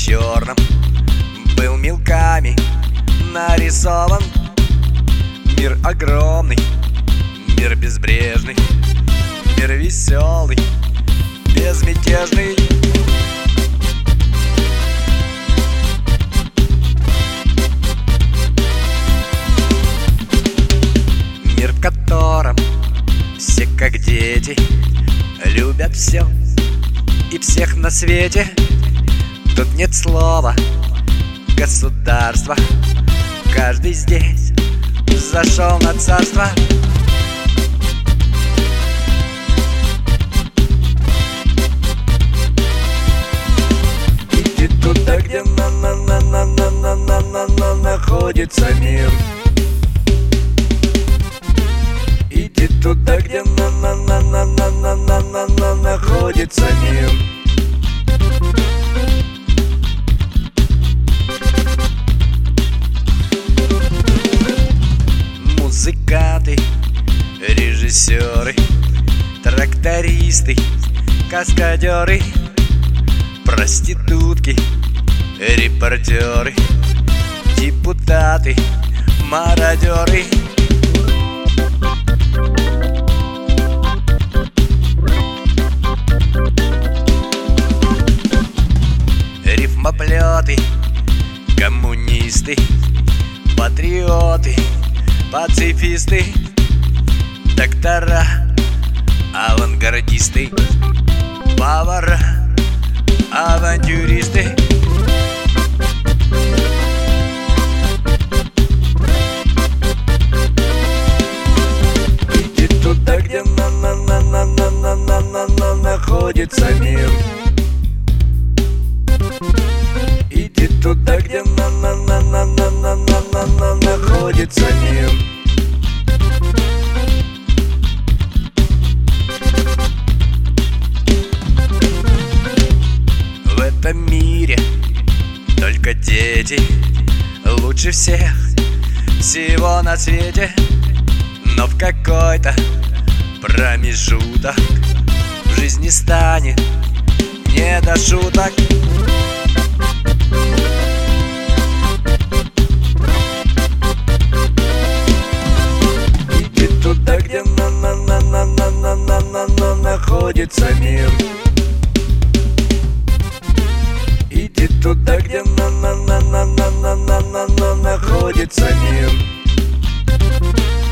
черном был мелками нарисован. Мир огромный, мир безбрежный, мир веселый, безмятежный. Мир, в котором все как дети любят все и всех на свете. Тут нет слова государства, каждый здесь зашел на царство. Иди туда, где находится мир. Иди туда, где находится мир. Музыканты, режиссеры, трактористы, каскадеры, проститутки, репортеры, депутаты, мародеры. Рифмоплеты, коммунисты, патриоты, пацифисты, доктора, авангардисты, повара, авантюристы. Иди туда, где находится мир. Иди туда, где находится мир. В этом мире только дети лучше всех, всего на свете. Но в какой-то промежуток в жизни станет не до шуток. Иди туда, где находится мир. Иди туда, где находится мир.